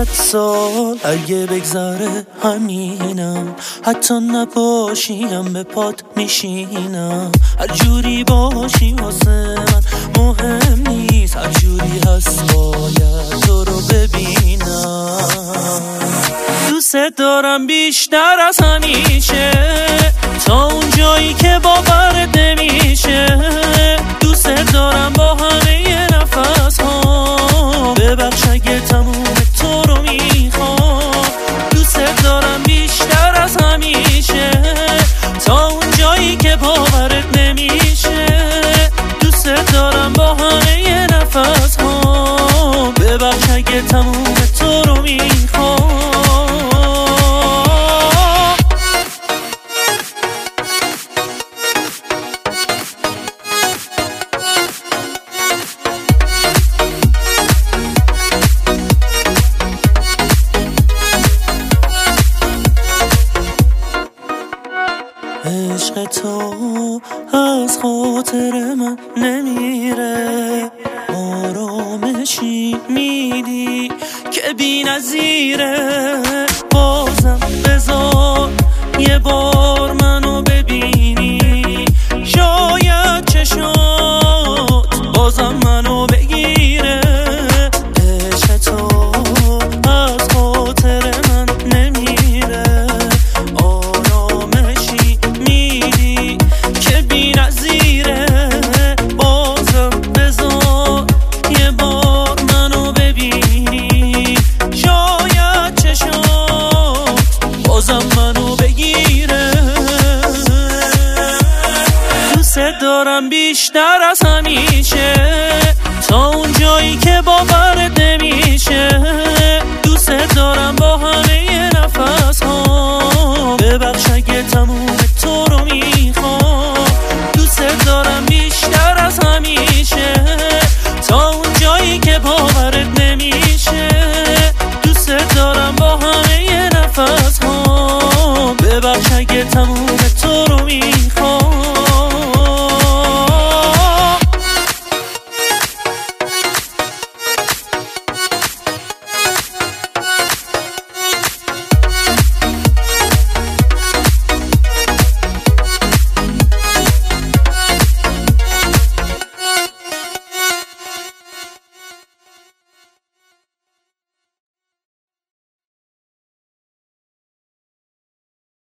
100 سال اگه بگذره همینم، حتی نباشیم به پات میشینم. هر جوری باشی واسه من مهم نیست، هر جوری هست باید تو رو ببینم. دوست دارم بیشتر از همیشه، تا اون جایی که باورت نمیشه. دوست دارم با همه نفس ها، ببخش اگه تموم تو رو میخوام. دوست دارم بیشتر از همیشه، تا اون جایی که باورت نمیشه. دوست دارم با همه نفس ها، ببخش اگه تموم تو رو میخوام. عشق تو از خاطر من نمیره، آرامشی میدی که بی نظیره. بازم بذار یه بار منو ببینی، شاید چشات بازم منو بگیره. عشق تو از خاطر من نمیره، آرامشی میدی که بی نظیره. بازم بذار یه بار منو ببینی، شاید چشات بازم منو بگیره. دوست دارم بیشتر از همیشه، تا اون جایی که باورت نمیشه. دوست دارم با همه نفس ها، ببخش اگه تموم تو رو میخوام. دوست دارم بیشتر از همیشه، تا اون جایی که باورت نمیشه. دوست دارم با همه نفس ها، ببخش اگه تموم